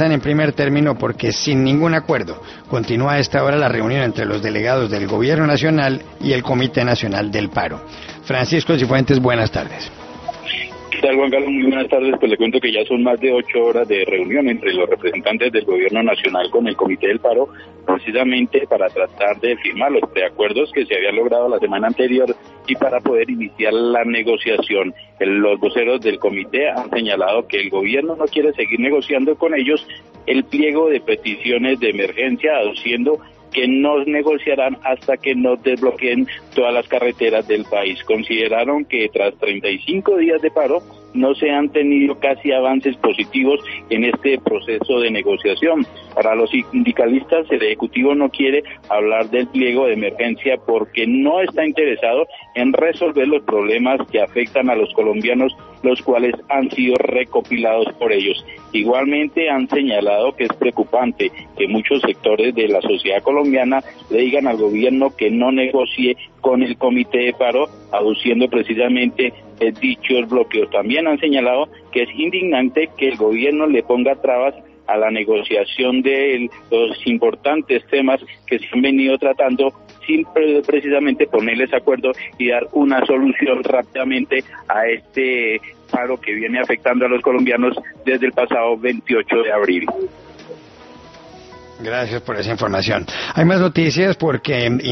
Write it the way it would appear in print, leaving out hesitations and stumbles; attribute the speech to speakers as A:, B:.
A: en primer término porque sin ningún acuerdo continúa a esta hora la reunión entre los delegados del Gobierno Nacional y el Comité Nacional del Paro. Francisco Cifuentes, buenas tardes.
B: ¿Qué tal, Juan Carlos? Muy buenas tardes. Pues le cuento que ya son más de 8 horas de reunión entre los representantes del Gobierno Nacional con el Comité del Paro, precisamente para tratar de firmar los preacuerdos que se habían logrado la semana anterior y para poder iniciar la negociación. Los voceros del comité han señalado que el gobierno no quiere seguir negociando con ellos el pliego de peticiones de emergencia, aduciendo que no negociarán hasta que no desbloqueen todas las carreteras del país. Consideraron que tras 35 días de paro no se han tenido casi avances positivos en este proceso de negociación. Para los sindicalistas, el Ejecutivo no quiere hablar del pliego de emergencia porque no está interesado en resolver los problemas que afectan a los colombianos, los cuales han sido recopilados por ellos. Igualmente han señalado que es preocupante que muchos sectores de la sociedad colombiana le digan al gobierno que no negocie con el comité de paro, aduciendo precisamente dichos bloqueos. También han señalado que es indignante que el gobierno le ponga trabas a la negociación de los importantes temas que se han venido tratando sin precisamente ponerles acuerdo y dar una solución rápidamente a este paro que viene afectando a los colombianos desde el pasado 28 de abril.
A: Gracias por esa información. Hay más noticias porque